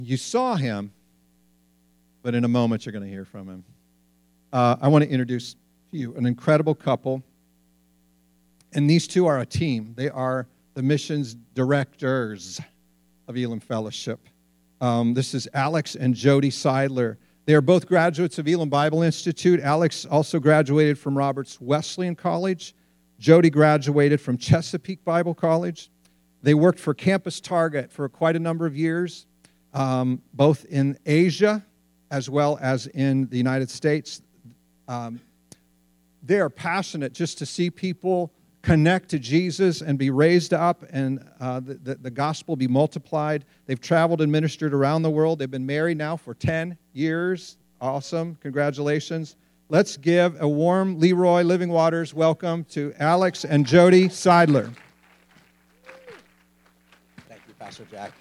You saw him, but in a moment you're going to hear from him. I want to introduce to you an incredible couple. And these two are a team. They are the missions directors of Elam Fellowship. This is Alex and Jody Seidler. They are both graduates of Elam Bible Institute. Alex also graduated from Roberts Wesleyan College. Jody graduated from Chesapeake Bible College. They worked for Campus Target for quite a number of years, both in Asia as well as in the United States. They are passionate just to see people connect to Jesus and be raised up and the gospel be multiplied. They've traveled and ministered around the world. They've been married now for 10 years. Awesome. Congratulations. Let's give a warm Leroy Living Waters welcome to Alex and Jody Seidler. Thank you, Pastor Jack.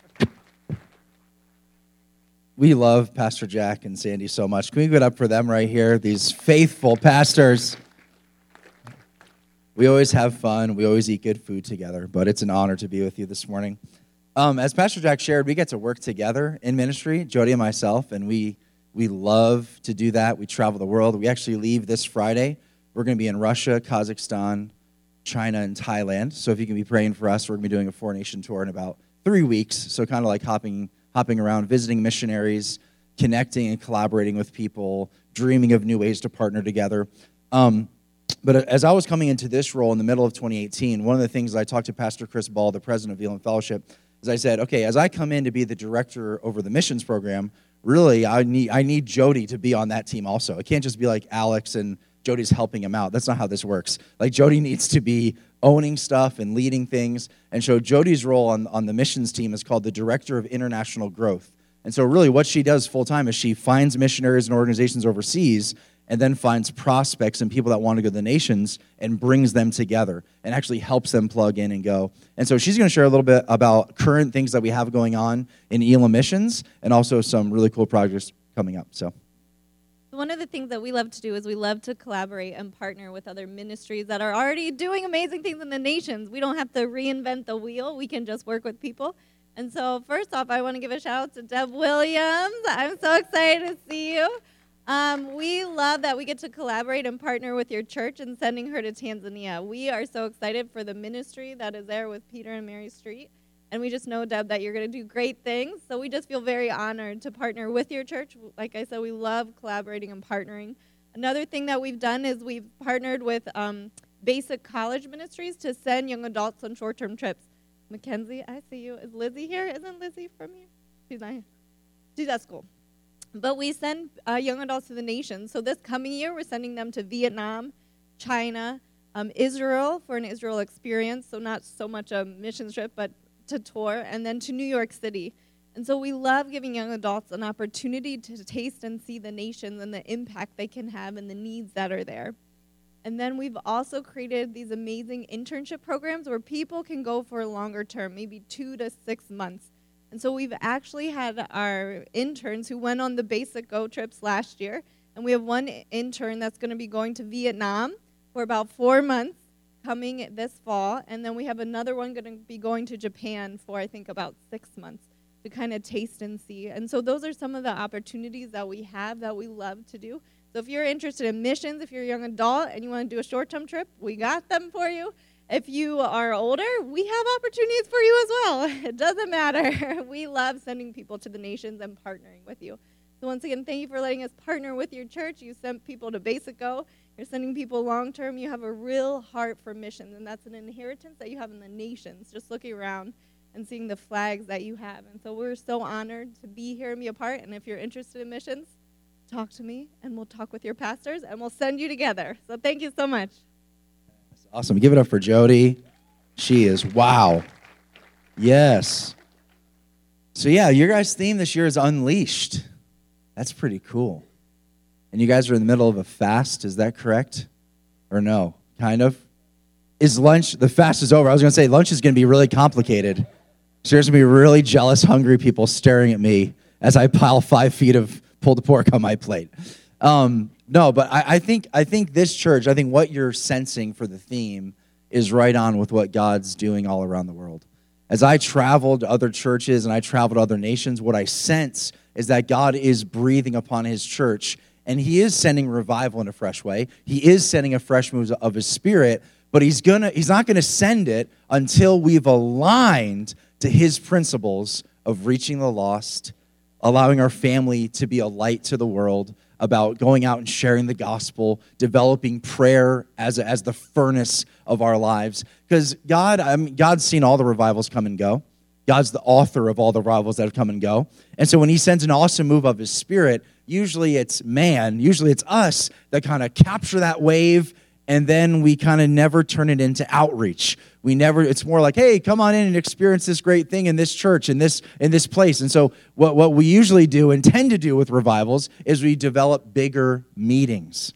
We love Pastor Jack and Sandy so much. Can we give it up for them right here, these faithful pastors? We always have fun. We always eat good food together, but it's an honor to be with you this morning. As Pastor Jack shared, we get to work together in ministry, Jody and myself, and we love to do that. We travel the world. We actually leave this Friday. We're going to be in Russia, Kazakhstan, China, and Thailand. So if you can be praying for us, we're going to be doing a four-nation tour in about 3 weeks. So kind of like hopping around, visiting missionaries, connecting and collaborating with people, dreaming of new ways to partner together. But as I was coming into this role in the middle of 2018, one of the things I talked to Pastor Chris Ball, the president of Elam Fellowship, is I said, okay, as I come in to be the director over the missions program, really I need Jody to be on that team also. It can't just be like Alex and Jody's helping him out. That's not how this works. Like Jody needs to be owning stuff and leading things. And so Jody's role on the missions team is called the Director of International Growth. And so really what she does full-time is she finds missionaries and organizations overseas and then finds prospects and people that want to go to the nations and brings them together and actually helps them plug in and go. And so she's going to share a little bit about current things that we have going on in Elam Missions and also some really cool projects coming up. So one of the things that we love to do is we love to collaborate and partner with other ministries that are already doing amazing things in the nations. We don't have to reinvent the wheel. We can just work with people. And so first off, I want to give a shout out to Deb Williams. I'm so excited to see you. We love that we get to collaborate and partner with your church and sending her to Tanzania. We are so excited for the ministry that is there with Peter and Mary Street. And we just know, Deb, that you're going to do great things. So we just feel very honored to partner with your church. Like I said, we love collaborating and partnering. Another thing that we've done is we've partnered with Basic College Ministries to send young adults on short-term trips. Mackenzie, I see you. Is Lizzie here? Isn't Lizzie from here? She's not here. She's at school. But we send young adults to the nations. So this coming year, we're sending them to Vietnam, China, Israel for an Israel experience. So not so much a mission trip, but to tour, and then to New York City. And so we love giving young adults an opportunity to taste and see the nations and the impact they can have and the needs that are there. And then we've also created these amazing internship programs where people can go for a longer term, maybe 2 to 6 months. And so we've actually had our interns who went on the Basic Go trips last year, and we have one intern that's going to be going to Vietnam for about 4 months coming this fall, and then we have another one going to be going to Japan for, I think, about 6 months to kind of taste and see. And so those are some of the opportunities that we have that we love to do. So if you're interested in missions, if you're a young adult and you want to do a short-term trip, we got them for you. If you are older, we have opportunities for you as well. It doesn't matter. We love sending people to the nations and partnering with you. So once again, thank you for letting us partner with your church. You sent people to Basic Go. You're sending people long-term. You have a real heart for missions, and that's an inheritance that you have in the nations, just looking around and seeing the flags that you have. And so we're so honored to be here and be a part. And if you're interested in missions, talk to me, and we'll talk with your pastors, and we'll send you together. So thank you so much. awesome. Give it up for Jody. She is, wow. Yes. So yeah, your guys' theme this year is Unleashed. That's pretty cool. And you guys are in the middle of a fast, is that correct? Or no? Kind of? Is lunch, the fast is over. I was going to say lunch is going to be really complicated. So there's going to be really jealous, hungry people staring at me as I pile 5 feet of pulled pork on my plate. No, but I think this church, I think what you're sensing for the theme is right on with what God's doing all around the world. As I travel to other churches and I travel to other nations, what I sense is that God is breathing upon his church, and he is sending revival in a fresh way. He is sending a fresh move of his Spirit, but he's not going to send it until we've aligned to his principles of reaching the lost, allowing our family to be a light to the world, about going out and sharing the gospel, developing prayer as the furnace of our lives. Because God's seen all the revivals come and go. God's the author of all the revivals that have come and go. And so when he sends an awesome move of his Spirit, usually it's us that kind of capture that wave, and then we kind of never turn it into outreach. It's more like, hey, come on in and experience this great thing in this church, in this place. And so what we usually do and tend to do with revivals is we develop bigger meetings.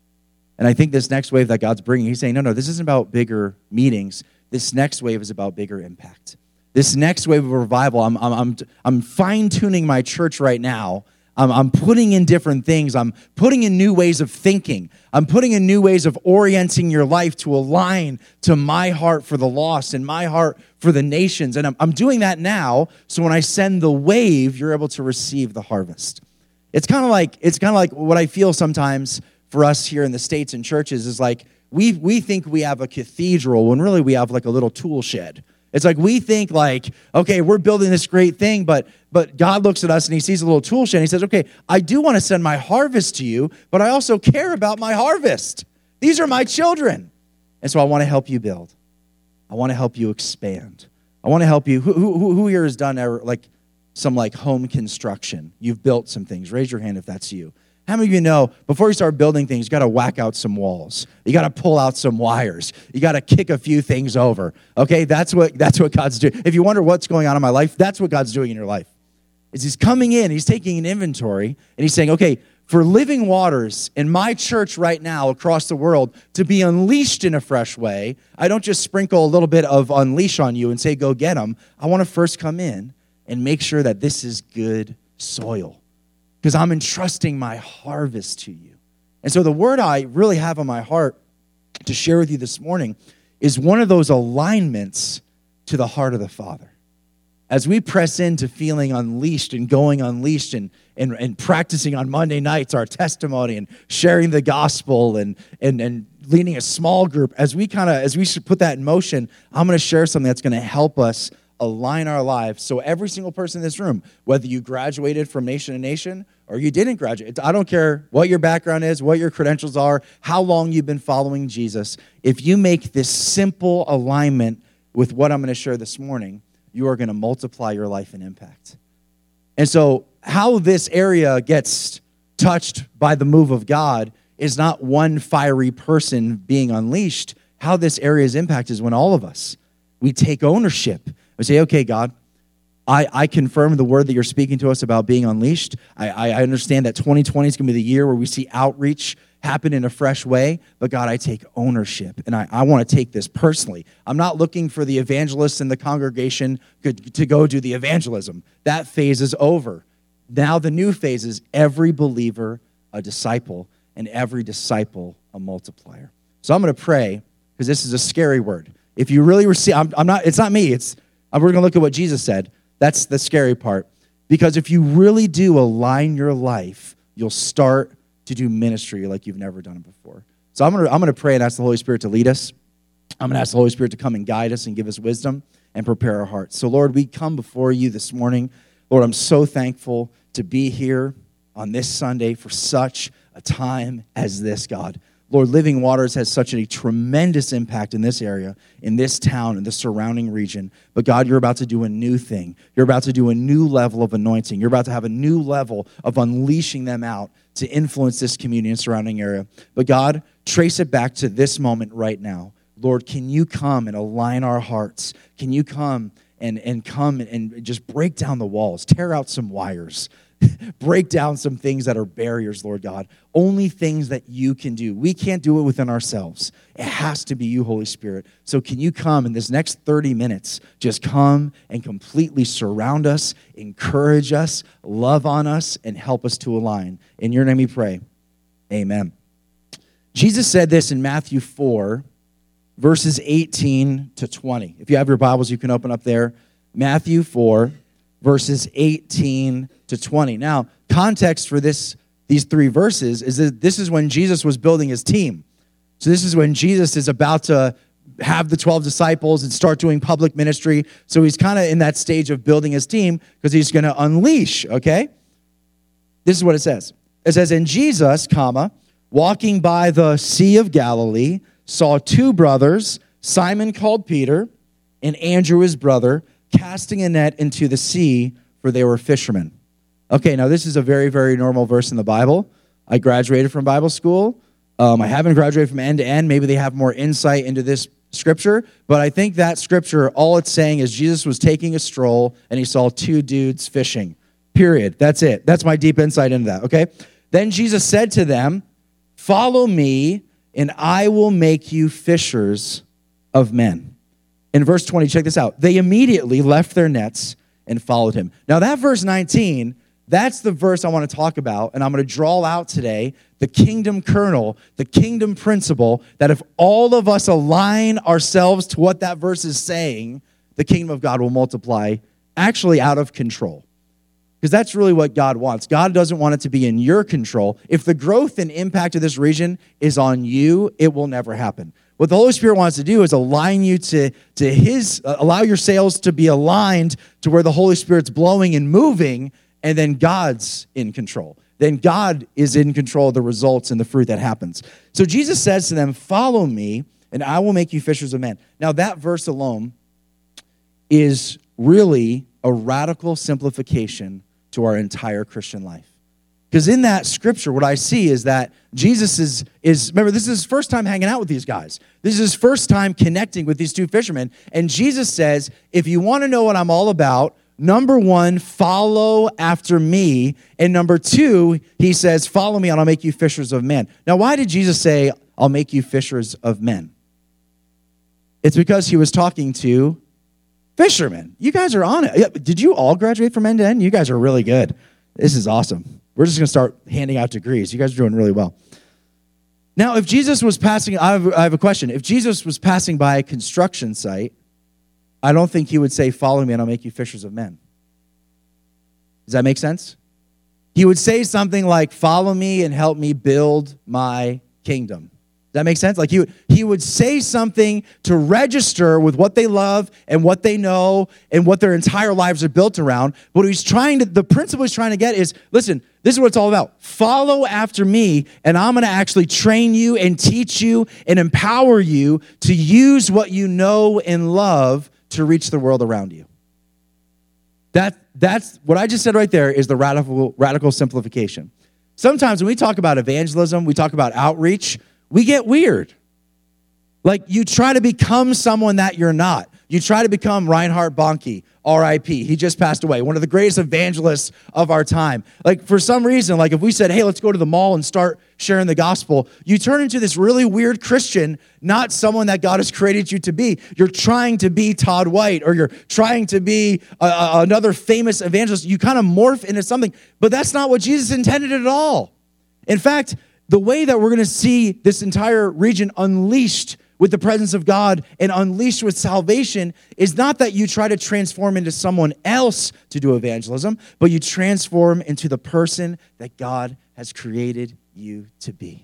And I think this next wave that God's bringing, he's saying, no, this isn't about bigger meetings. This next wave is about bigger impact. This next wave of revival, I'm fine-tuning my church right now. I'm putting in different things. I'm putting in new ways of thinking. I'm putting in new ways of orienting your life to align to my heart for the lost and my heart for the nations. And I'm doing that now, so when I send the wave, you're able to receive the harvest. It's kind of like what I feel sometimes for us here in the States and churches is like we think we have a cathedral when really we have like a little tool shed. It's like we think like, okay, we're building this great thing, but God looks at us and he sees a little tool shed and he says, okay, I do want to send my harvest to you, but I also care about my harvest. These are my children. And so I want to help you build. I want to help you expand. I want to help you. Who here has done some home construction? You've built some things. Raise your hand if that's you. How many of you know, before you start building things, you got to whack out some walls. You got to pull out some wires. You got to kick a few things over. Okay, that's what God's doing. If you wonder what's going on in my life, that's what God's doing in your life. Is he's coming in, he's taking an inventory, and he's saying, okay, for Living Waters in my church right now across the world to be unleashed in a fresh way, I don't just sprinkle a little bit of unleash on you and say, go get them. I want to first come in and make sure that this is good soil, because I'm entrusting my harvest to you. And so the word I really have on my heart to share with you this morning is one of those alignments to the heart of the Father. As we press into feeling unleashed and going unleashed and practicing on Monday nights our testimony and sharing the gospel and leading a small group, as we should put that in motion, I'm going to share something that's going to help us align our lives. So every single person in this room, whether you graduated from Nation to Nation or you didn't graduate, I don't care what your background is, what your credentials are, how long you've been following Jesus, if you make this simple alignment with what I'm going to share this morning, you are going to multiply your life and impact. And so how this area gets touched by the move of God is not one fiery person being unleashed. How this area's impact is when all of us, we take ownership. We say, okay, God, I confirm the word that you're speaking to us about being unleashed. I understand that 2020 is going to be the year where we see outreach happen in a fresh way. But God, I take ownership, and I want to take this personally. I'm not looking for the evangelists in the congregation to go do the evangelism. That phase is over. Now the new phase is every believer a disciple, and every disciple a multiplier. So I'm going to pray, because this is a scary word. If you really receive, it's not me, we're going to look at what Jesus said. That's the scary part. Because if you really do align your life, you'll start to do ministry like you've never done it before. So I'm going to pray and ask the Holy Spirit to lead us. I'm going to ask the Holy Spirit to come and guide us and give us wisdom and prepare our hearts. So Lord, we come before you this morning. Lord, I'm so thankful to be here on this Sunday for such a time as this, God. Lord, Living Waters has such a tremendous impact in this area, in this town, in the surrounding region. But God, you're about to do a new thing. You're about to do a new level of anointing. You're about to have a new level of unleashing them out to influence this community and surrounding area. But God, trace it back to this moment right now. Lord, can you come and align our hearts? Can you come and just break down the walls, tear out some wires, break down some things that are barriers, Lord God. Only things that you can do. We can't do it within ourselves. It has to be you, Holy Spirit. So can you come in this next 30 minutes, just come and completely surround us, encourage us, love on us, and help us to align. In your name we pray. Amen. Jesus said this in Matthew 4, verses 18 to 20. If you have your Bibles, you can open up there. Matthew 4, verses 18 to 20. Now, context for these three verses is that this is when Jesus was building his team. So this is when Jesus is about to have the 12 disciples and start doing public ministry. So he's kind of in that stage of building his team because he's going to unleash, okay? This is what it says. It says, and Jesus, comma, walking by the Sea of Galilee, saw two brothers, Simon called Peter, and Andrew his brother, casting a net into the sea, for they were fishermen. Okay, now this is a very, very normal verse in the Bible. I graduated from Bible school. I haven't graduated from end to end. Maybe they have more insight into this scripture, but I think that scripture, all it's saying is Jesus was taking a stroll and he saw two dudes fishing. Period. That's it. That's my deep insight into that, okay? Then Jesus said to them, follow me, and I will make you fishers of men. In verse 20, check this out. They immediately left their nets and followed him. Now that verse 19, that's the verse I want to talk about, and I'm going to draw out today the kingdom kernel, the kingdom principle, that if all of us align ourselves to what that verse is saying, the kingdom of God will multiply actually out of control. Because that's really what God wants. God doesn't want it to be in your control. If the growth and impact of this region is on you, it will never happen. What the Holy Spirit wants to do is align you to his, allow your sails to be aligned to where the Holy Spirit's blowing and moving, and then God's in control. Then God is in control of the results and the fruit that happens. So Jesus says to them, follow me, and I will make you fishers of men. Now that verse alone is really a radical simplification to our entire Christian life. Because in that scripture, what I see is that Jesus is remember, this is his first time hanging out with these guys. This is his first time connecting with these two fishermen. And Jesus says, if you want to know what I'm all about, number one, follow after me. And number two, he says, follow me and I'll make you fishers of men. Now, why did Jesus say, I'll make you fishers of men? It's because he was talking to fishermen. You guys are on it. Did you all graduate from end to end? You guys are really good. This is awesome. We're just going to start handing out degrees. You guys are doing really well. Now, if Jesus was passing, I have a question. If Jesus was passing by a construction site, I don't think he would say, follow me and I'll make you fishers of men. Does that make sense? He would say something like, follow me and help me build my kingdom. Does that make sense? Like he would say something to register with what they love and what they know and what their entire lives are built around. But the principle he's trying to get is, listen, this is what it's all about. Follow after me, and I'm going to actually train you and teach you and empower you to use what you know and love to reach the world around you. That's what I just said right there is the radical simplification. Sometimes when we talk about evangelism, we talk about outreach, we get weird. Like you try to become someone that you're not. You try to become Reinhard Bonnke, R.I.P. He just passed away, one of the greatest evangelists of our time. Like for some reason, like if we said, hey, let's go to the mall and start sharing the gospel, you turn into this really weird Christian, not someone that God has created you to be. You're trying to be Todd White, or you're trying to be another famous evangelist. You kind of morph into something, but that's not what Jesus intended at all. In fact, the way that we're going to see this entire region unleashed with the presence of God and unleashed with salvation is not that you try to transform into someone else to do evangelism, but you transform into the person that God has created you to be.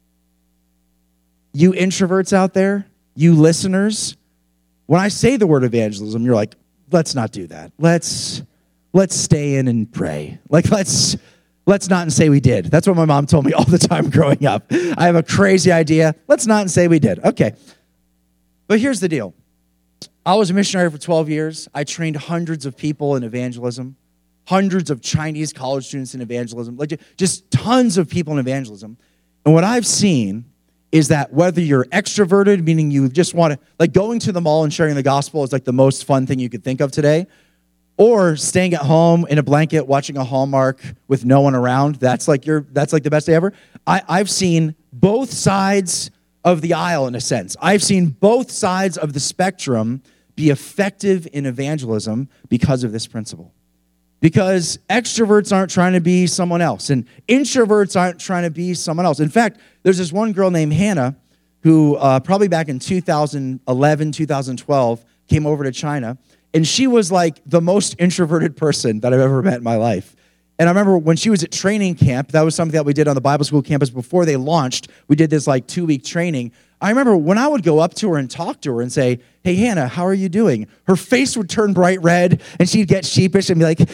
You introverts out there, you listeners, when I say the word evangelism, you're like, let's not do that. Let's stay in and pray. Like, let's not and say we did. That's what my mom told me all the time growing up. I have a crazy idea. Let's not and say we did. Okay. But here's the deal. I was a missionary for 12 years. I trained hundreds of people in evangelism, hundreds of Chinese college students in evangelism, like just tons of people in evangelism. And what I've seen is that whether you're extroverted, meaning you just want to, like going to the mall and sharing the gospel is like the most fun thing you could think of today, or staying at home in a blanket, watching a Hallmark with no one around. That's like the best day ever. I've seen both sides of the aisle in a sense. I've seen both sides of the spectrum be effective in evangelism because of this principle. Because extroverts aren't trying to be someone else, and introverts aren't trying to be someone else. In fact, there's this one girl named Hannah who probably back in 2011, 2012 came over to China. And she was like the most introverted person that I've ever met in my life. And I remember when she was at training camp, that was something that we did on the Bible school campus before they launched. We did this like 2-week training. I remember when I would go up to her and talk to her and say, hey, Hannah, how are you doing? Her face would turn bright red and she'd get sheepish and be like,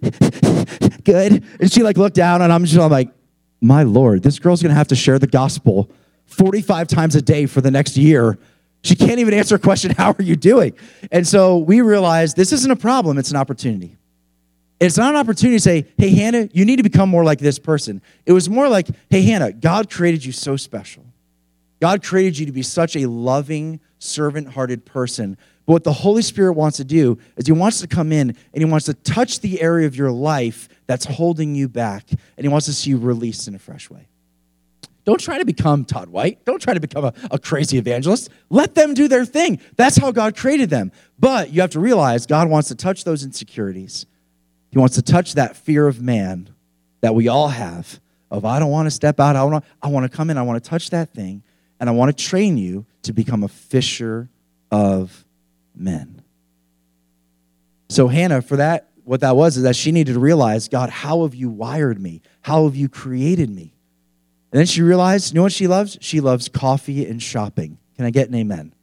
good. And she like looked down and I'm like, my Lord, this girl's going to have to share the gospel 45 times a day for the next year. She can't even answer a question, how are you doing? And so we realized this isn't a problem, it's an opportunity. It's not an opportunity to say, hey, Hannah, you need to become more like this person. It was more like, hey, Hannah, God created you so special. God created you to be such a loving, servant-hearted person. But what the Holy Spirit wants to do is he wants to come in and he wants to touch the area of your life that's holding you back, and he wants to see you released in a fresh way. Don't try to become Todd White. Don't try to become a crazy evangelist. Let them do their thing. That's how God created them. But you have to realize God wants to touch those insecurities. He wants to touch that fear of man that we all have of, I don't want to step out. I want to come in. I want to touch that thing. And I want to train you to become a fisher of men. So Hannah, for that, what that was is that she needed to realize, God, how have you wired me? How have you created me? And then she realized, you know what she loves? She loves coffee and shopping. Can I get an amen?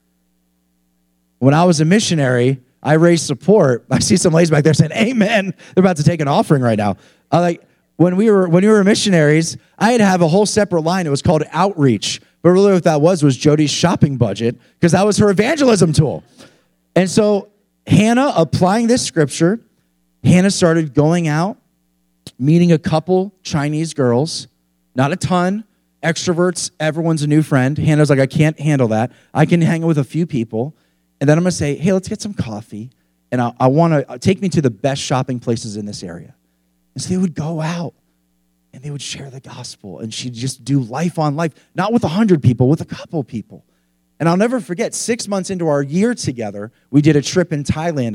When I was a missionary, I raised support. I see some ladies back there saying, amen. They're about to take an offering right now. When we were missionaries, I had to have a whole separate line. It was called outreach. But really what that was Jody's shopping budget, because that was her evangelism tool. And so Hannah, applying this scripture, Hannah started going out, meeting a couple Chinese girls. Not a ton, extroverts, everyone's a new friend. Hannah's like, I can't handle that. I can hang with a few people. And then I'm going to say, hey, let's get some coffee. And I want to take me to the best shopping places in this area. And so they would go out and they would share the gospel. And she'd just do life on life, not with 100 people, with a couple people. And I'll never forget, 6 months into our year together, we did a trip in Thailand,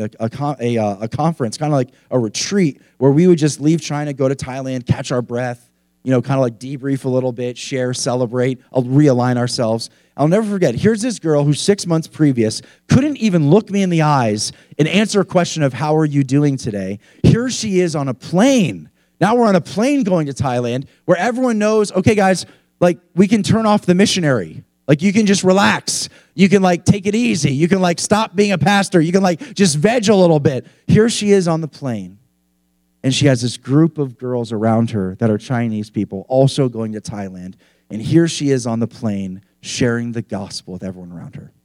a conference, kind of like a retreat, where we would just leave China, go to Thailand, catch our breath, kind of like debrief a little bit, share, celebrate, realign ourselves. I'll never forget, here's this girl who 6 months previous couldn't even look me in the eyes and answer a question of how are you doing today. Here she is on a plane. Now we're on a plane going to Thailand where everyone knows, okay, guys, we can turn off the missionary. You can just relax. You can take it easy. You can stop being a pastor. You can just veg a little bit. Here she is on the plane. And she has this group of girls around her that are Chinese people also going to Thailand. And here she is on the plane sharing the gospel with everyone around her.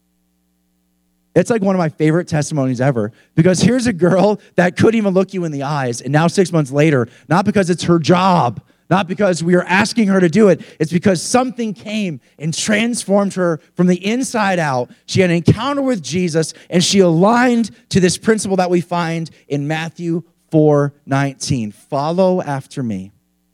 It's one of my favorite testimonies ever, because here's a girl that couldn't even look you in the eyes. And now 6 months later, not because it's her job, not because we are asking her to do it, it's because something came and transformed her from the inside out. She had an encounter with Jesus, and she aligned to this principle that we find in Matthew 4:19. Follow after me,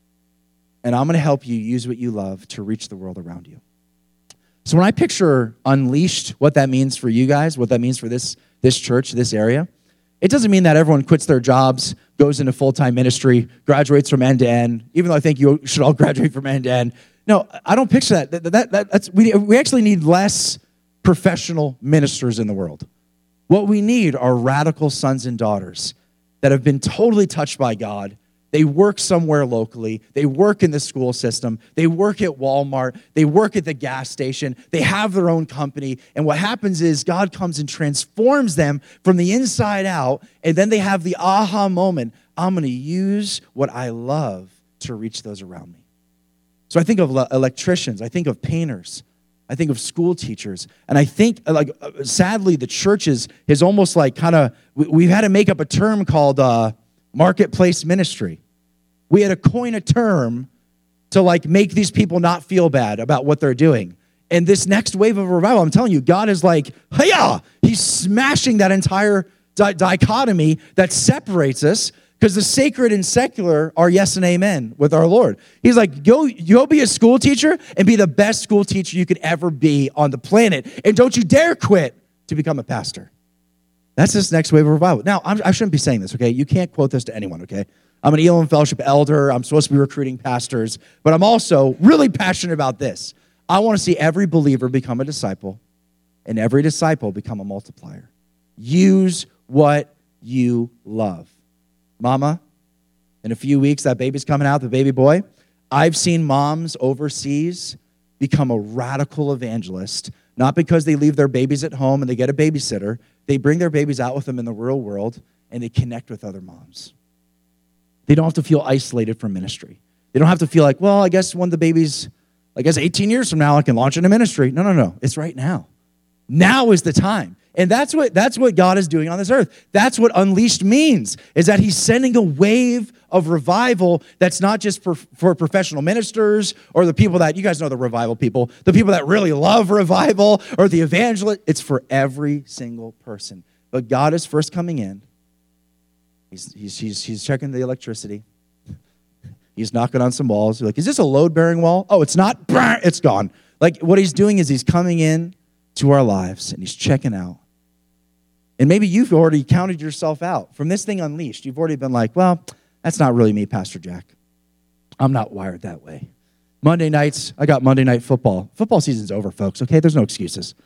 and I'm going to help you use what you love to reach the world around you. So when I picture Unleashed, what that means for you guys, what that means for this church, this area, it doesn't mean that everyone quits their jobs, goes into full-time ministry, graduates from end to end, even though I think you should all graduate from end to end. No, I don't picture that. We actually need less professional ministers in the world. What we need are radical sons and daughters that have been totally touched by God. They work somewhere locally. They work in the school system. They work at Walmart. They work at the gas station. They have their own company. And what happens is God comes and transforms them from the inside out. And then they have the aha moment. I'm going to use what I love to reach those around me. So I think of electricians. I think of painters. I think of school teachers. And I think, sadly, the church is almost we've had to make up a term called marketplace ministry. We had to coin a term to make these people not feel bad about what they're doing. And this next wave of revival, I'm telling you, God is hey-ya! He's smashing that entire dichotomy that separates us, because the sacred and secular are yes and amen with our Lord. He's go be a school teacher and be the best school teacher you could ever be on the planet. And don't you dare quit to become a pastor. That's this next wave of revival. Now, I shouldn't be saying this, okay? You can't quote this to anyone, okay? I'm an Elam Fellowship elder. I'm supposed to be recruiting pastors. But I'm also really passionate about this. I want to see every believer become a disciple and every disciple become a multiplier. Use what you love. Mama, in a few weeks, that baby's coming out, the baby boy. I've seen moms overseas become a radical evangelist, not because they leave their babies at home and they get a babysitter. They bring their babies out with them in the real world, and they connect with other moms. They don't have to feel isolated from ministry. They don't have to feel like, well, I guess when the baby's, 18 years from now, I can launch into ministry. No. It's right now. Now is the time. And that's what God is doing on this earth. That's what unleashed means, is that he's sending a wave of revival that's not just for professional ministers or the people that, you guys know the revival people, the people that really love revival or the evangelists. It's for every single person. But God is first coming in. He's checking the electricity. He's knocking on some walls. You're like, is this a load-bearing wall? Oh, it's not. It's gone. Like, what he's doing is he's coming in to our lives, and he's checking out. And maybe you've already counted yourself out. From this thing Unleashed, you've already been like, well, that's not really me, Pastor Jack. I'm not wired that way. Monday nights, I got Monday night football. Football season's over, folks, okay? There's no excuses.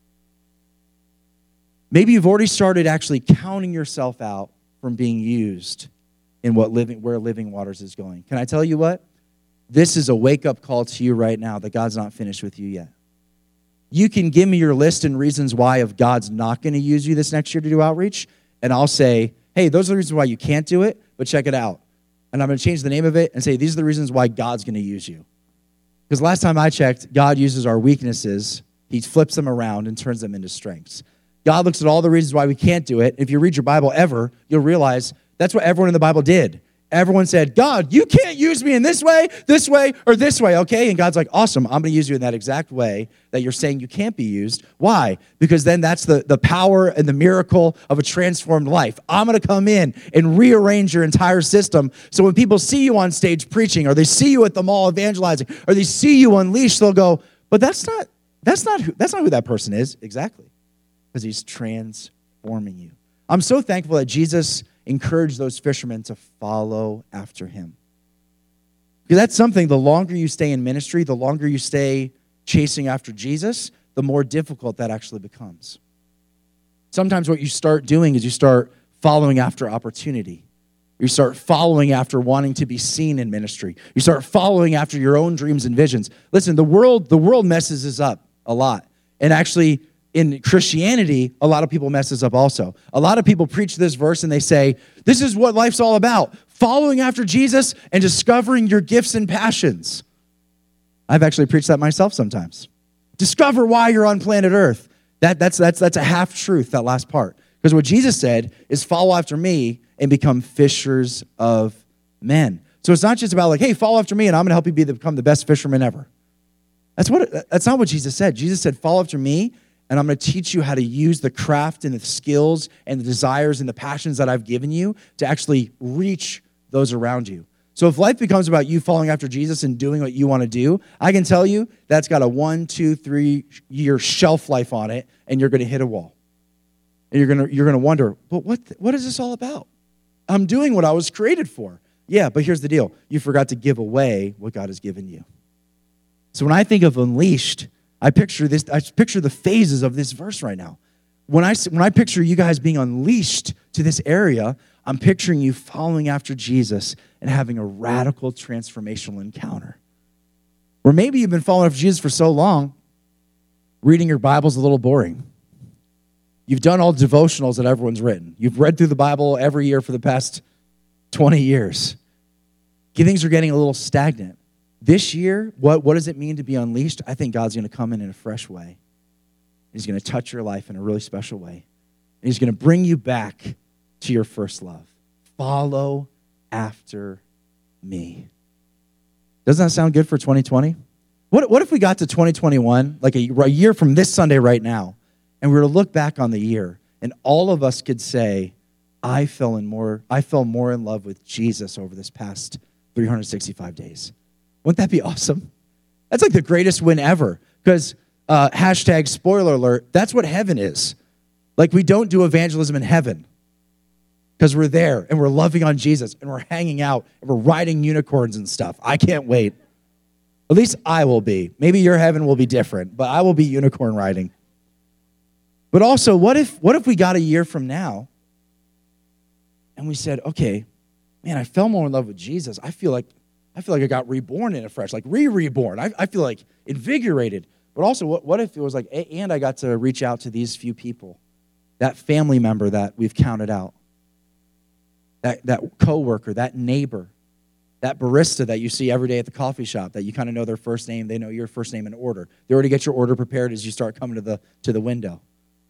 Maybe you've already started actually counting yourself out from being used in where Living Waters is going. Can I tell you what? This is a wake-up call to you right now that God's not finished with you yet. You can give me your list and reasons why of God's not going to use you this next year to do outreach, and I'll say, hey, those are the reasons why you can't do it, but check it out. And I'm going to change the name of it and say, these are the reasons why God's going to use you. Because last time I checked, God uses our weaknesses, he flips them around and turns them into strengths. God looks at all the reasons why we can't do it. If you read your Bible ever, you'll realize that's what everyone in the Bible did. Everyone said, God, you can't use me in this way, or this way, okay? And God's like, awesome, I'm going to use you in that exact way that you're saying you can't be used. Why? Because then that's the power and the miracle of a transformed life. I'm going to come in and rearrange your entire system so when people see you on stage preaching, or they see you at the mall evangelizing, or they see you unleashed, they'll go, but that's not who that person is. Exactly. Because he's transforming you. I'm so thankful that Jesus encouraged those fishermen to follow after him. Because that's something, the longer you stay in ministry, the longer you stay chasing after Jesus, the more difficult that actually becomes. Sometimes what you start doing is you start following after opportunity. You start following after wanting to be seen in ministry. You start following after your own dreams and visions. Listen, the world messes us up a lot. And actually, in Christianity, a lot of people mess this up also. A lot of people preach this verse and they say, this is what life's all about, following after Jesus and discovering your gifts and passions. I've actually preached that myself sometimes. Discover why you're on planet Earth. That's a half-truth, that last part. Because what Jesus said is follow after me and become fishers of men. So it's not just about like, hey, follow after me and I'm going to help you become the best fisherman ever. That's not what Jesus said. Jesus said, follow after me, and I'm going to teach you how to use the craft and the skills and the desires and the passions that I've given you to actually reach those around you. So if life becomes about you following after Jesus and doing what you want to do, I can tell you that's got a 1, 2, 3 year shelf life on it, and you're going to hit a wall. And you're going to wonder, but what is this all about? I'm doing what I was created for. Yeah, but here's the deal. You forgot to give away what God has given you. So when I think of Unleashed, I picture the phases of this verse right now. When I picture you guys being unleashed to this area, I'm picturing you following after Jesus and having a radical transformational encounter. Or maybe you've been following after Jesus for so long, reading your Bible's a little boring. You've done all the devotionals that everyone's written. You've read through the Bible every year for the past 20 years. Things are getting a little stagnant. This year, what does it mean to be unleashed? I think God's going to come in a fresh way. He's going to touch your life in a really special way. And he's going to bring you back to your first love. Follow after me. Doesn't that sound good for 2020? What if we got to 2021, like a year from this Sunday right now, and we were to look back on the year, and all of us could say, I fell more in love with Jesus over this past 365 days. Wouldn't that be awesome? That's like the greatest win ever. Because hashtag spoiler alert, that's what heaven is. Like we don't do evangelism in heaven. Because we're there and we're loving on Jesus and we're hanging out and we're riding unicorns and stuff. I can't wait. At least I will be. Maybe your heaven will be different, but I will be unicorn riding. But also, what if we got a year from now And we said, okay, man, I fell more in love with Jesus. I feel like I got reborn in it fresh, like reborn. I feel like invigorated. But also, what if it was like, and I got to reach out to these few people, that family member that we've counted out, that coworker, that neighbor, that barista that you see every day at the coffee shop, that you kind of know their first name, they know your first name and order. They already get your order prepared as you start coming to the window.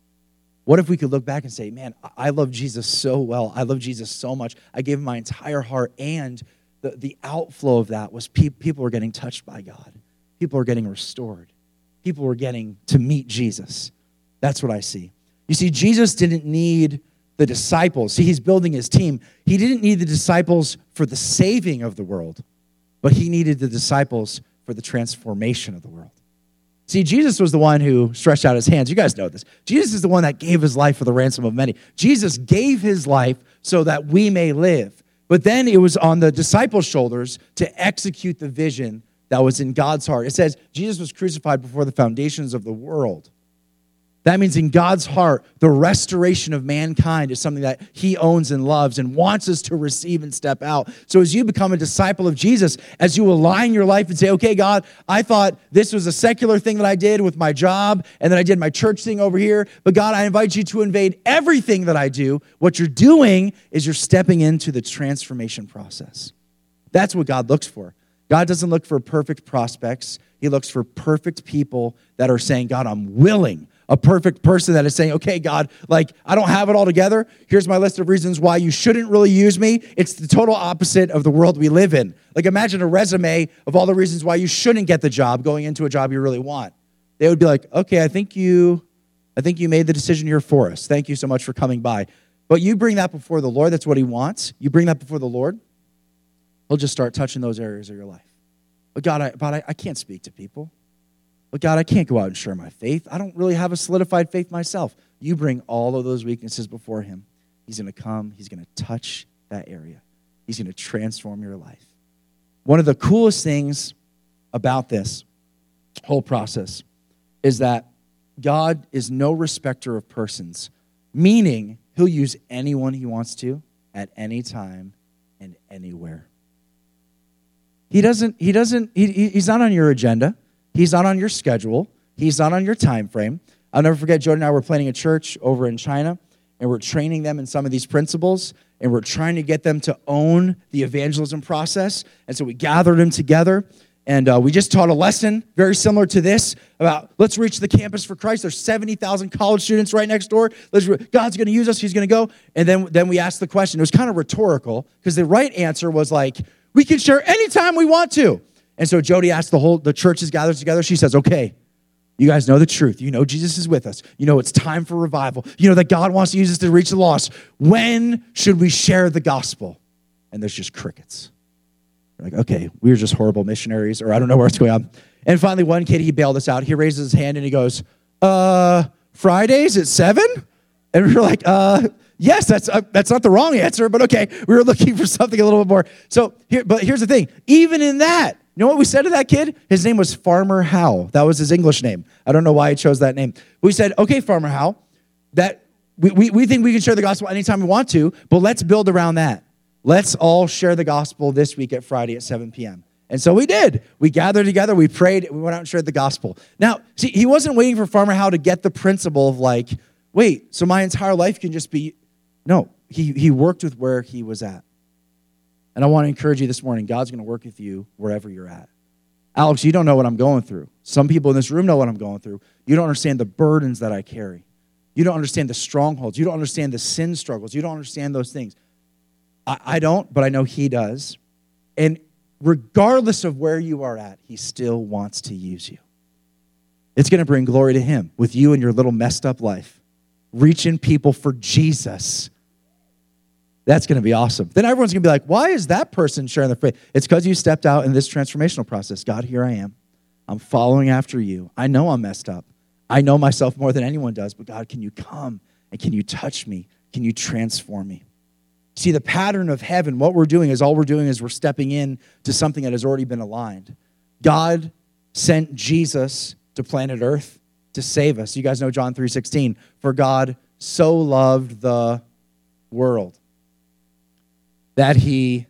What if we could look back and say, man, I love Jesus so well. I love Jesus so much. I gave him my entire heart, and the outflow of that was people were getting touched by God. People were getting restored. People were getting to meet Jesus. That's what I see. You see, Jesus didn't need the disciples. See, he's building his team. He didn't need the disciples for the saving of the world, but he needed the disciples for the transformation of the world. See, Jesus was the one who stretched out his hands. You guys know this. Jesus is the one that gave his life for the ransom of many. Jesus gave his life so that we may live. But then it was on the disciples' shoulders to execute the vision that was in God's heart. It says Jesus was crucified before the foundations of the world. That means in God's heart, the restoration of mankind is something that he owns and loves and wants us to receive and step out. So as you become a disciple of Jesus, as you align your life and say, okay, God, I thought this was a secular thing that I did with my job, and then I did my church thing over here, but God, I invite you to invade everything that I do. What you're doing is you're stepping into the transformation process. That's what God looks for. God doesn't look for perfect prospects. He looks for perfect people that are saying, God, I'm willing. A perfect person that is saying, okay, God, like, I don't have it all together. Here's my list of reasons why you shouldn't really use me. It's the total opposite of the world we live in. Like, imagine a resume of all the reasons why you shouldn't get the job going into a job you really want. They would be like, okay, I think you made the decision here for us. Thank you so much for coming by. But you bring that before the Lord. That's what he wants. You bring that before the Lord. He'll just start touching those areas of your life. But God, I can't speak to people. But God, I can't go out and share my faith. I don't really have a solidified faith myself. You bring all of those weaknesses before him. He's going to come. He's going to touch that area. He's going to transform your life. One of the coolest things about this whole process is that God is no respecter of persons, meaning he'll use anyone he wants to at any time and anywhere. He's not on your agenda. He's not on your schedule. He's not on your time frame. I'll never forget, Jody and I were planning a church over in China, and we're training them in some of these principles, and we're trying to get them to own the evangelism process. And so we gathered them together, and we just taught a lesson very similar to this about let's reach the campus for Christ. There's 70,000 college students right next door. God's going to use us. He's going to go. And then we asked the question. It was kind of rhetorical because the right answer was like, we can share anytime we want to. And so Jody asked the churches gathered together. She says, okay, you guys know the truth. You know Jesus is with us. You know it's time for revival. You know that God wants to use us to reach the lost. When should we share the gospel? And there's just crickets. We're like, okay, we're just horrible missionaries, or I don't know what's going on. And finally, one kid, he bailed us out. He raises his hand and he goes, Fridays at 7? And we were like, yes, that's not the wrong answer, but okay, we were looking for something a little bit more. So here's the thing. Even in that, you know what we said to that kid? His name was Farmer Howe. That was his English name. I don't know why he chose that name. We said, okay, Farmer Howe, that we think we can share the gospel anytime we want to, but let's build around that. Let's all share the gospel this week at Friday at 7 p.m. And so we did. We gathered together, we prayed, we went out and shared the gospel. Now, see, he wasn't waiting for Farmer Howe to get the principle of like, wait, so my entire life can just be, no, he worked with where he was at. And I want to encourage you this morning, God's going to work with you wherever you're at. Alex, you don't know what I'm going through. Some people in this room know what I'm going through. You don't understand the burdens that I carry. You don't understand the strongholds. You don't understand the sin struggles. You don't understand those things. I don't, but I know he does. And regardless of where you are at, he still wants to use you. It's going to bring glory to him with you and your little messed up life. Reaching people for Jesus. That's going to be awesome. Then everyone's going to be like, why is that person sharing their faith? It's because you stepped out in this transformational process. God, here I am. I'm following after you. I know I'm messed up. I know myself more than anyone does, but God, can you come and can you touch me? Can you transform me? See, the pattern of heaven, what we're doing is we're stepping in to something that has already been aligned. God sent Jesus to planet Earth to save us. You guys know John 3:16. For God so loved the world. that he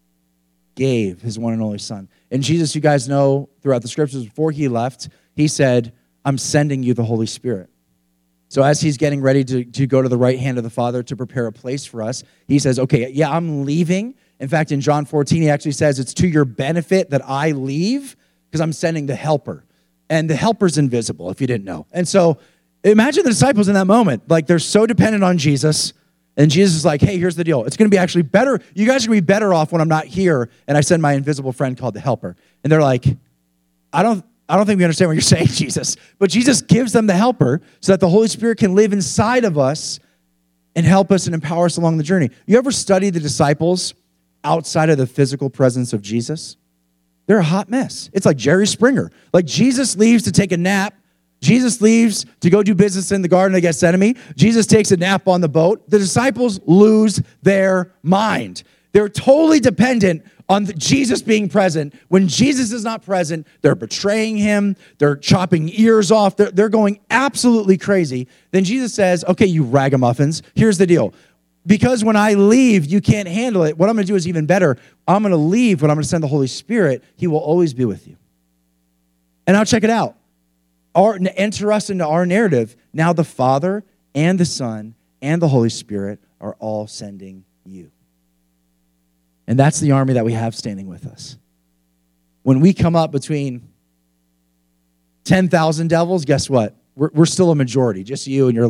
gave his one and only son. And Jesus, you guys know throughout the scriptures, before he left, he said, I'm sending you the Holy Spirit. So as he's getting ready to go to the right hand of the Father to prepare a place for us, he says, okay, yeah, I'm leaving. In fact, in John 14, he actually says, it's to your benefit that I leave because I'm sending the helper. And the helper's invisible, if you didn't know. And so imagine the disciples in that moment. Like, they're so dependent on Jesus. And Jesus is like, hey, here's the deal. It's going to be actually better. You guys are going to be better off when I'm not here and I send my invisible friend called the helper. And they're like, I don't think we understand what you're saying, Jesus. But Jesus gives them the helper so that the Holy Spirit can live inside of us and help us and empower us along the journey. You ever study the disciples outside of the physical presence of Jesus? They're a hot mess. It's like Jerry Springer. Like, Jesus leaves to take a nap. Jesus leaves to go do business in the Garden of Gethsemane. Jesus takes a nap on the boat. The disciples lose their mind. They're totally dependent on Jesus being present. When Jesus is not present, they're betraying him. They're chopping ears off. They're going absolutely crazy. Then Jesus says, okay, you ragamuffins, here's the deal. Because when I leave, you can't handle it. What I'm going to do is even better. I'm going to leave, but I'm going to send the Holy Spirit. He will always be with you. And now check it out. Enter us into our narrative. Now the Father and the Son and the Holy Spirit are all sending you. And that's the army that we have standing with us. When we come up between 10,000 devils, guess what? We're still a majority. Just you and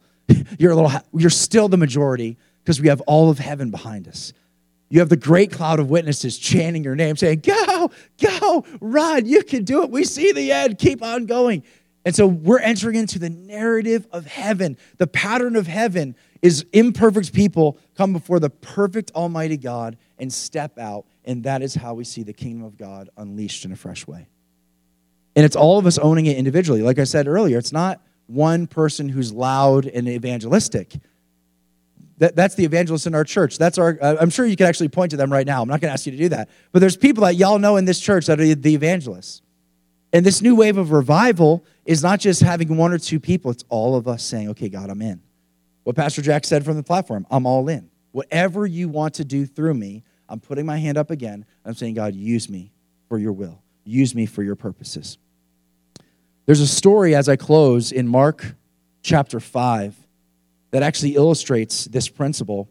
you're still the majority because we have all of heaven behind us. You have the great cloud of witnesses chanting your name, saying, go, run, you can do it. We see the end, keep on going. And so we're entering into the narrative of heaven. The pattern of heaven is imperfect people come before the perfect Almighty God and step out, and that is how we see the kingdom of God unleashed in a fresh way. And it's all of us owning it individually. Like I said earlier, it's not one person who's loud and evangelistic. That's the evangelists in our church. I'm sure you can actually point to them right now. I'm not going to ask you to do that. But there's people that y'all know in this church that are the evangelists. And this new wave of revival is not just having one or two people. It's all of us saying, okay, God, I'm in. What Pastor Jack said from the platform, I'm all in. Whatever you want to do through me, I'm putting my hand up again. I'm saying, God, use me for your will. Use me for your purposes. There's a story as I close in Mark chapter 5 that actually illustrates this principle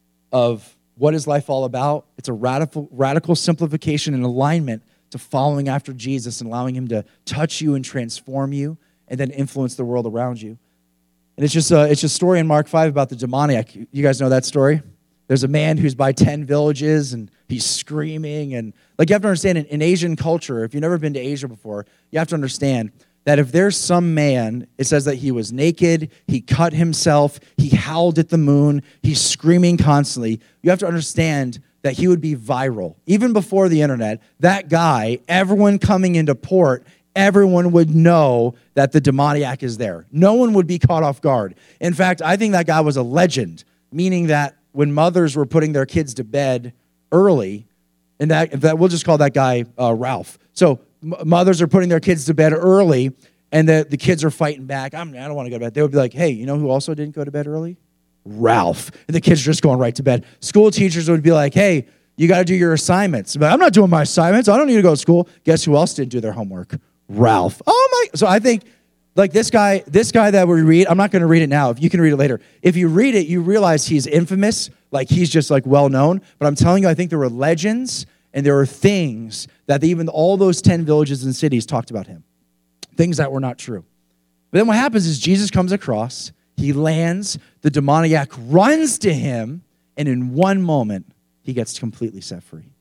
of what is life all about. It's a radical simplification and alignment to following after Jesus and allowing him to touch you and transform you and then influence the world around you. And it's just a story in Mark 5 about the demoniac. You guys know that story? There's a man who's by 10 villages and he's screaming. And like, you have to understand, in Asian culture, if you've never been to Asia before, you have to understand that if there's some man, it says that he was naked, he cut himself, he howled at the moon, he's screaming constantly. You have to understand that he would be viral. Even before the internet, that guy, everyone coming into port, everyone would know that the demoniac is there. No one would be caught off guard. In fact, I think that guy was a legend, meaning that when mothers were putting their kids to bed early, and that we'll just call that guy Ralph. So mothers are putting their kids to bed early, and the kids are fighting back. I don't want to go to bed. They would be like, hey, you know who also didn't go to bed early? Ralph. And the kids are just going right to bed. School teachers would be like, hey, you got to do your assignments. But I'm not doing my assignments. I don't need to go to school. Guess who else didn't do their homework? Ralph. Oh my. So I think like this guy that we read, I'm not going to read it now. If you can read it later. If you read it, you realize he's infamous. Like he's just like well known. But I'm telling you, I think there were legends and there were things that even all those 10 villages and cities talked about him. Things that were not true. But then what happens is Jesus comes across, he lands, the demoniac runs to him, and in one moment, he gets completely set free.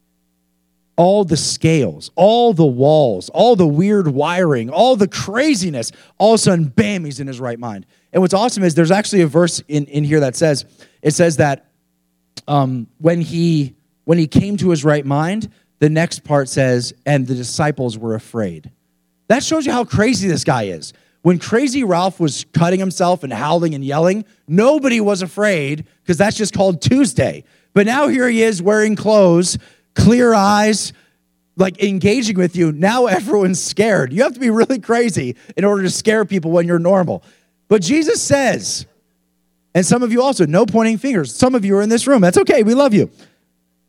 All the scales, all the walls, all the weird wiring, all the craziness, all of a sudden, bam, he's in his right mind. And what's awesome is there's actually a verse in here that says, that when he came to his right mind, the next part says, and the disciples were afraid. That shows you how crazy this guy is. When Crazy Ralph was cutting himself and howling and yelling, nobody was afraid because that's just called Tuesday. But now here he is wearing clothes, clear eyes, like engaging with you. Now everyone's scared. You have to be really crazy in order to scare people when you're normal. But Jesus says, and some of you also, no pointing fingers. Some of you are in this room. That's okay. We love you.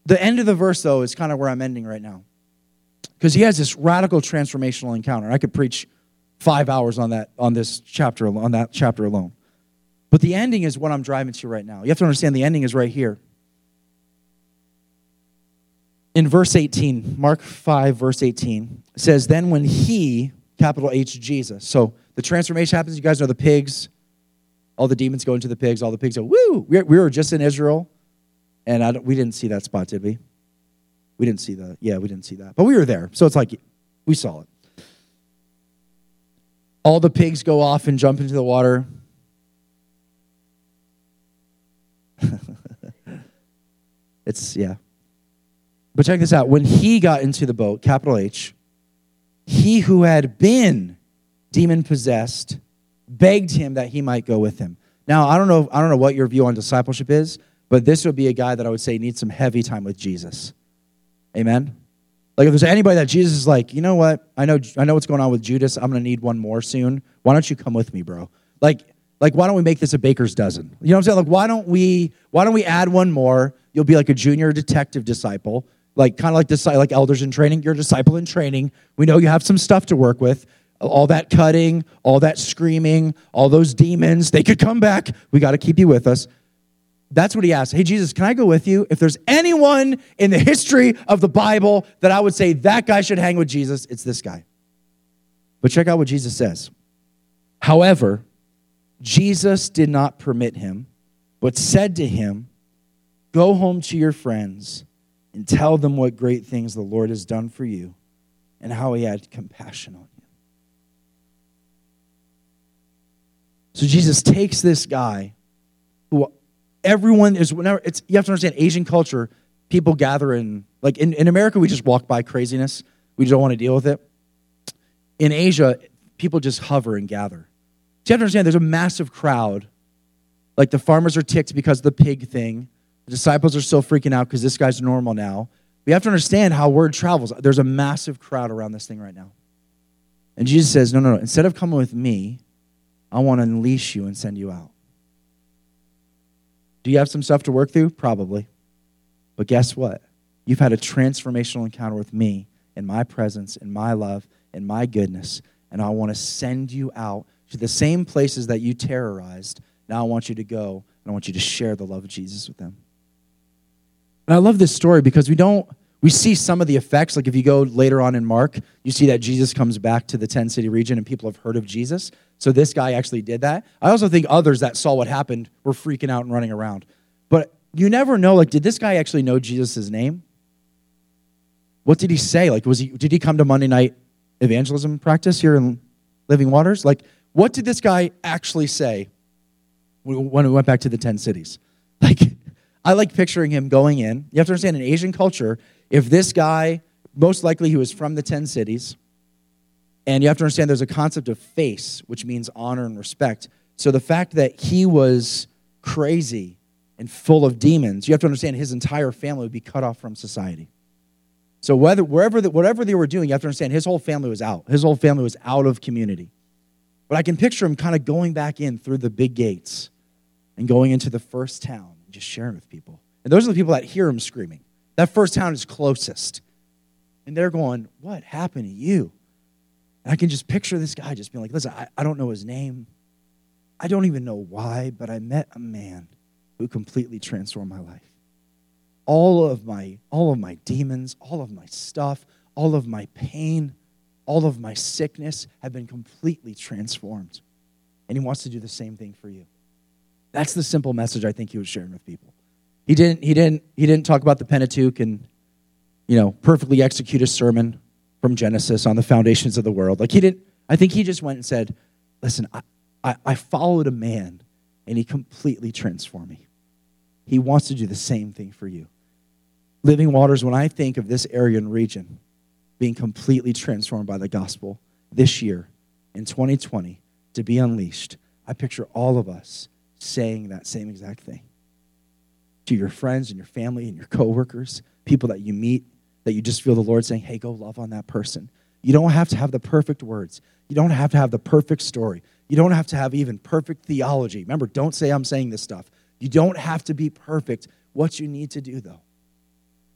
The end of the verse, though, is kind of where I'm ending right now. Because he has this radical transformational encounter. I could preach 5 hours on that chapter alone. But the ending is what I'm driving to right now. You have to understand the ending is right here. In verse 18, Mark 5, verse 18, it says, then when he, capital H, Jesus. So the transformation happens. You guys know the pigs. All the demons go into the pigs. All the pigs go, woo! We were just in Israel, and we didn't see that spot, did we? We didn't see that. Yeah, we didn't see that. But we were there, so it's like we saw it. All the pigs go off and jump into the water. Yeah. But check this out. When he got into the boat, capital H, he who had been demon-possessed begged him that he might go with him. Now, I don't know what your view on discipleship is, but this would be a guy that I would say needs some heavy time with Jesus. Amen? Like if there's anybody that Jesus is like, you know what? I know what's going on with Judas. I'm going to need one more soon. Why don't you come with me, bro? Like why don't we make this a baker's dozen? You know what I'm saying? Like why don't we add one more? You'll be like a junior detective disciple, like kind of like elders in training. You're a disciple in training. We know you have some stuff to work with. All that cutting, all that screaming, all those demons, they could come back. We got to keep you with us. That's what he asked. Hey, Jesus, can I go with you? If there's anyone in the history of the Bible that I would say that guy should hang with Jesus, it's this guy. But check out what Jesus says. However, Jesus did not permit him, but said to him, go home to your friends and tell them what great things the Lord has done for you and how he had compassion on you. So Jesus takes this guy who everyone is, you have to understand, Asian culture, people gather in America, we just walk by craziness. We don't want to deal with it. In Asia, people just hover and gather. So you have to understand, there's a massive crowd. Like the farmers are ticked because of the pig thing. The disciples are still freaking out because this guy's normal now. We have to understand how word travels. There's a massive crowd around this thing right now. And Jesus says, no. Instead of coming with me, I want to unleash you and send you out. Do you have some stuff to work through? Probably. But guess what? You've had a transformational encounter with me in my presence, in my love, in my goodness, and I want to send you out to the same places that you terrorized. Now I want you to go, and I want you to share the love of Jesus with them. And I love this story because we see some of the effects. Like if you go later on in Mark, you see that Jesus comes back to the 10-city region and people have heard of Jesus. So this guy actually did that. I also think others that saw what happened were freaking out and running around. But you never know, like, did this guy actually know Jesus' name? What did he say? Like, did he come to Monday night evangelism practice here in Living Waters? Like, what did this guy actually say when we went back to the 10 cities? Like, I like picturing him going in. You have to understand, in Asian culture, if this guy, most likely he was from the 10 cities, and you have to understand there's a concept of face, which means honor and respect. So the fact that he was crazy and full of demons, you have to understand his entire family would be cut off from society. So whatever they were doing, you have to understand his whole family was out. His whole family was out of community. But I can picture him kind of going back in through the big gates and going into the first town and just sharing with people. And those are the people that hear him screaming. That first town is closest. And they're going, what happened to you? And I can just picture this guy just being like, listen, I don't know his name. I don't even know why, but I met a man who completely transformed my life. All of my demons, all of my stuff, all of my pain, all of my sickness have been completely transformed. And he wants to do the same thing for you. That's the simple message I think he was sharing with people. He didn't talk about the Pentateuch and, perfectly execute a sermon from Genesis on the foundations of the world. Like I think he just went and said, listen, I followed a man and he completely transformed me. He wants to do the same thing for you. Living Waters, when I think of this area and region being completely transformed by the gospel this year in 2020 to be unleashed, I picture all of us saying that same exact thing to your friends and your family and your coworkers, people that you meet, that you just feel the Lord saying, hey, go love on that person. You don't have to have the perfect words. You don't have to have the perfect story. You don't have to have even perfect theology. Remember, don't say I'm saying this stuff. You don't have to be perfect. What you need to do, though,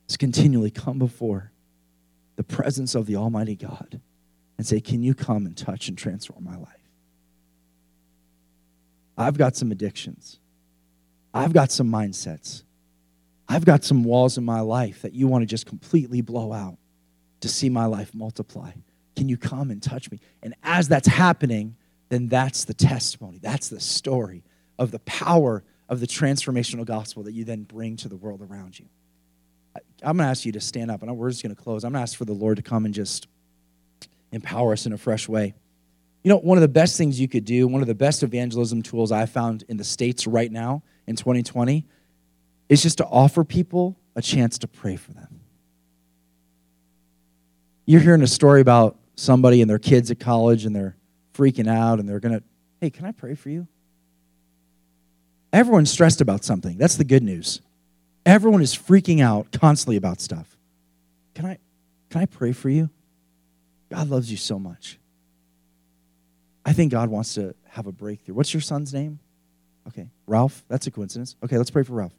is continually come before the presence of the Almighty God and say, can you come and touch and transform my life? I've got some addictions. I've got some mindsets. I've got some walls in my life that you want to just completely blow out to see my life multiply. Can you come and touch me? And as that's happening, then that's the testimony. That's the story of the power of the transformational gospel that you then bring to the world around you. I'm going to ask you to stand up, and we're just going to close. I'm going to ask for the Lord to come and just empower us in a fresh way. You know, one of the best things you could do, one of the best evangelism tools I found in the States right now in 2020 is just to offer people a chance to pray for them. You're hearing a story about somebody and their kids at college, and they're freaking out, and they're going to, hey, can I pray for you? Everyone's stressed about something. That's the good news. Everyone is freaking out constantly about stuff. Can I pray for you? God loves you so much. I think God wants to have a breakthrough. What's your son's name? Okay, Ralph. That's a coincidence. Okay, let's pray for Ralph.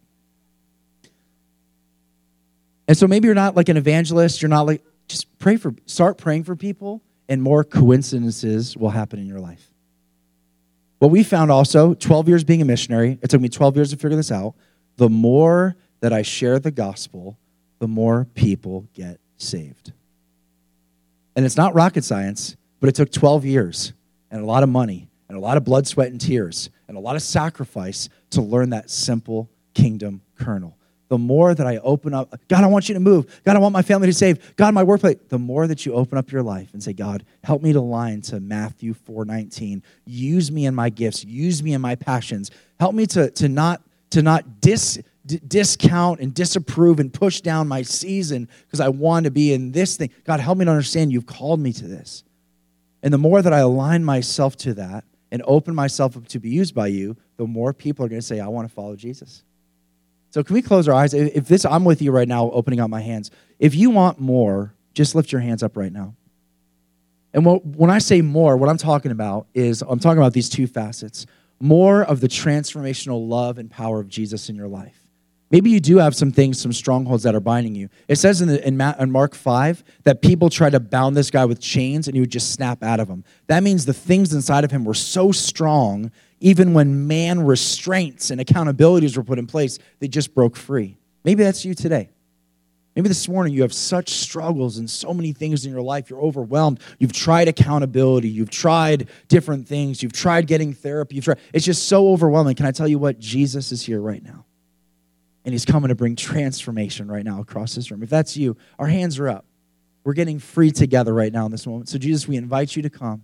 And so maybe you're not like an evangelist. You're not like, just start praying for people, and more coincidences will happen in your life. What we found also, 12 years being a missionary, it took me 12 years to figure this out. The more that I share the gospel, the more people get saved. And it's not rocket science, but it took 12 years and a lot of money and a lot of blood, sweat, and tears and a lot of sacrifice to learn that simple kingdom kernel. The more that I open up, God, I want you to move. God, I want my family to save. God, my workplace. The more that you open up your life and say, God, help me to align to Matthew 4:19. Use me in my gifts. Use me in my passions. Help me to not discount and disapprove and push down my season because I want to be in this thing. God, help me to understand you've called me to this. And the more that I align myself to that and open myself up to be used by you, the more people are going to say, I want to follow Jesus. So can we close our eyes? I'm with you right now, opening out my hands. If you want more, just lift your hands up right now. And when I say more, what I'm talking about is, I'm talking about these two facets. More of the transformational love and power of Jesus in your life. Maybe you do have some things, some strongholds that are binding you. It says in Mark 5 that people tried to bound this guy with chains and he would just snap out of them. That means the things inside of him were so strong, even when man restraints and accountabilities were put in place, they just broke free. Maybe that's you today. Maybe this morning you have such struggles and so many things in your life. You're overwhelmed. You've tried accountability. You've tried different things. You've tried getting therapy. It's just so overwhelming. Can I tell you what? Jesus is here right now. And he's coming to bring transformation right now across this room. If that's you, our hands are up. We're getting free together right now in this moment. So Jesus, we invite you to come.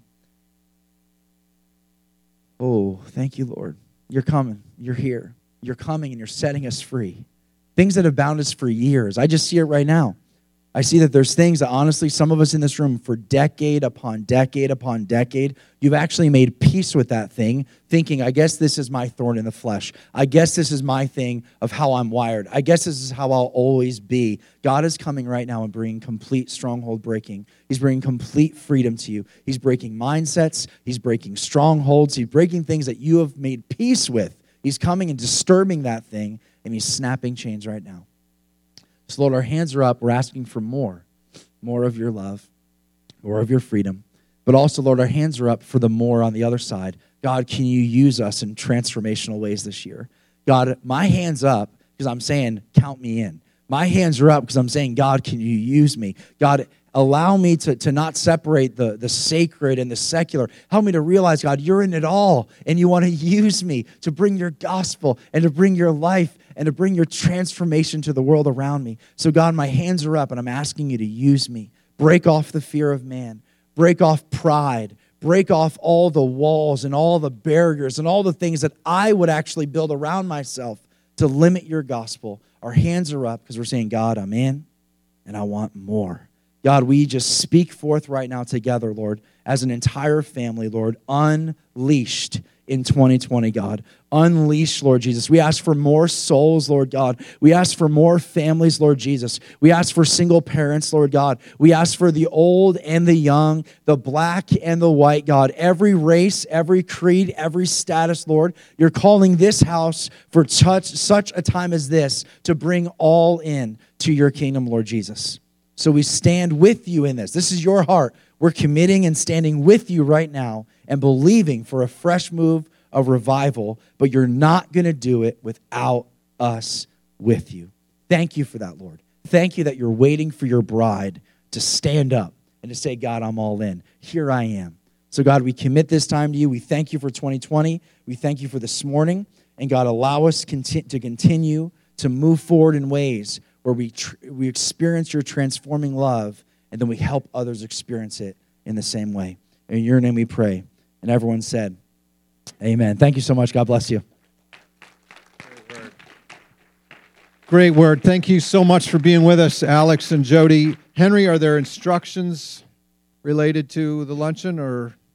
Oh, thank you, Lord. You're coming. You're here. You're coming and you're setting us free. Things that have bound us for years. I just see it right now. I see that there's things that honestly, some of us in this room for decade upon decade upon decade, you've actually made peace with that thing, thinking, I guess this is my thorn in the flesh. I guess this is my thing of how I'm wired. I guess this is how I'll always be. God is coming right now and bringing complete stronghold breaking. He's bringing complete freedom to you. He's breaking mindsets. He's breaking strongholds. He's breaking things that you have made peace with. He's coming and disturbing that thing, and he's snapping chains right now. So, Lord, our hands are up. We're asking for more of your love, more of your freedom. But also, Lord, our hands are up for the more on the other side. God, can you use us in transformational ways this year? God, my hand's up because I'm saying, count me in. My hands are up because I'm saying, God, can you use me? God, allow me to not separate the sacred and the secular. Help me to realize, God, you're in it all, and you want to use me to bring your gospel and to bring your life and to bring your transformation to the world around me. So, God, my hands are up, and I'm asking you to use me. Break off the fear of man. Break off pride. Break off all the walls and all the barriers and all the things that I would actually build around myself to limit your gospel. Our hands are up because we're saying, God, I'm in, and I want more. God, we just speak forth right now together, Lord, as an entire family, Lord, unleashed in 2020, God. Unleash, Lord Jesus. We ask for more souls, Lord God. We ask for more families, Lord Jesus. We ask for single parents, Lord God. We ask for the old and the young, the black and the white, God. Every race, every creed, every status, Lord. You're calling this house for such a time as this to bring all in to your kingdom, Lord Jesus. So we stand with you in this. This is your heart. We're committing and standing with you right now and believing for a fresh move of revival, but you're not going to do it without us with you. Thank you for that, Lord. Thank you that you're waiting for your bride to stand up and to say, God, I'm all in. Here I am. So, God, we commit this time to you. We thank you for 2020. We thank you for this morning. And, God, allow us to continue to move forward in ways where we experience your transforming love, and then we help others experience it in the same way. In your name we pray. And everyone said, amen. Thank you so much. God bless you. Great word. Thank you so much for being with us, Alex and Jody. Henry, are there instructions related to the luncheon or